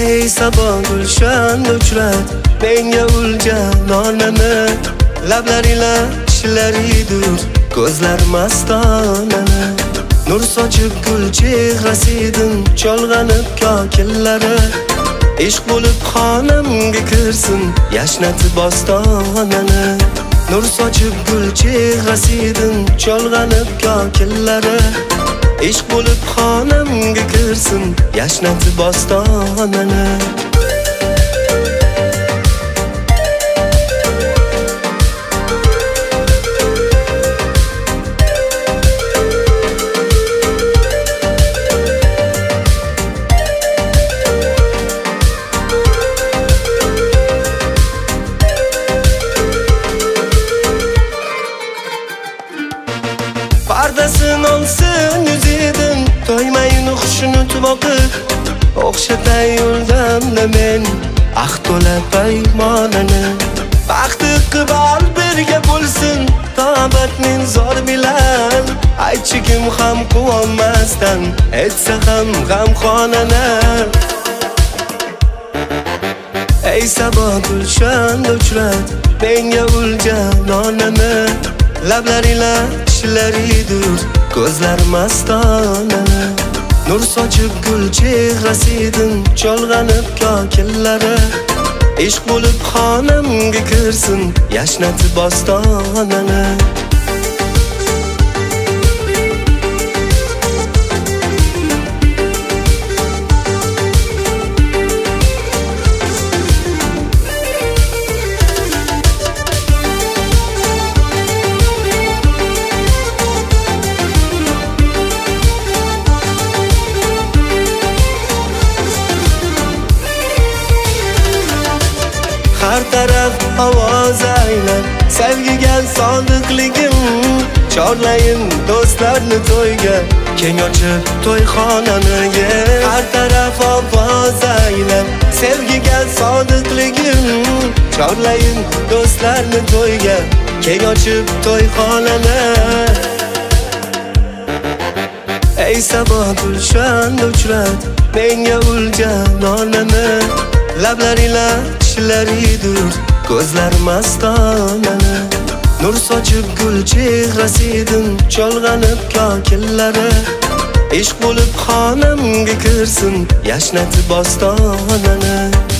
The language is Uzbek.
Ey sabah gulshan uchrat menga ulgan onani, lablariga tishlaridur ko'zlar mastonani. Nur sochib gul chehrasidan cholg'anib kokillari, ishq bo'lib xonamga kirsin yashnatib bostonani. Nur sochib gul chehrasidan cholg'anib kokillari, ishq bo'lib xonamga kirsin yashnatib bostonani. Pardasin olsin yüzidin, to'ymayin hushini boqib, o'xshatay yo'ldamda men ah to'la paymonani. Baxti qibal birga bo'lsin tobatning zor bilan, aytchi kim ham quvonmasdan etsa ham g'amxonana. Ey sabah gulshan uchrat menga ulgan onani, lablariga tishlaridur ko'zlar mastonani. Nur sochib gul chehrasidan cholg'anib kokillari, ishq bo'lib xonamga kirsin yashnatib bostonani. Har taraf ovoz aylar sevgiga sodiqligim, chorlayin do'stlarni to'yga keng ochib to'yxonani. Har taraf ovoz aylar sevgiga sodiqligim, chorlayin do'stlarni to'yga keng ochib to'yxonani. Ey sabah gulshan uchrat menga ulgan onani, lablariga tishlaridur ko'zlar mastonani. Nur sochib gul chehrasidan cholg'anib kokillari, ishq bo'lib xonamga kirsin yashnatib bostonani.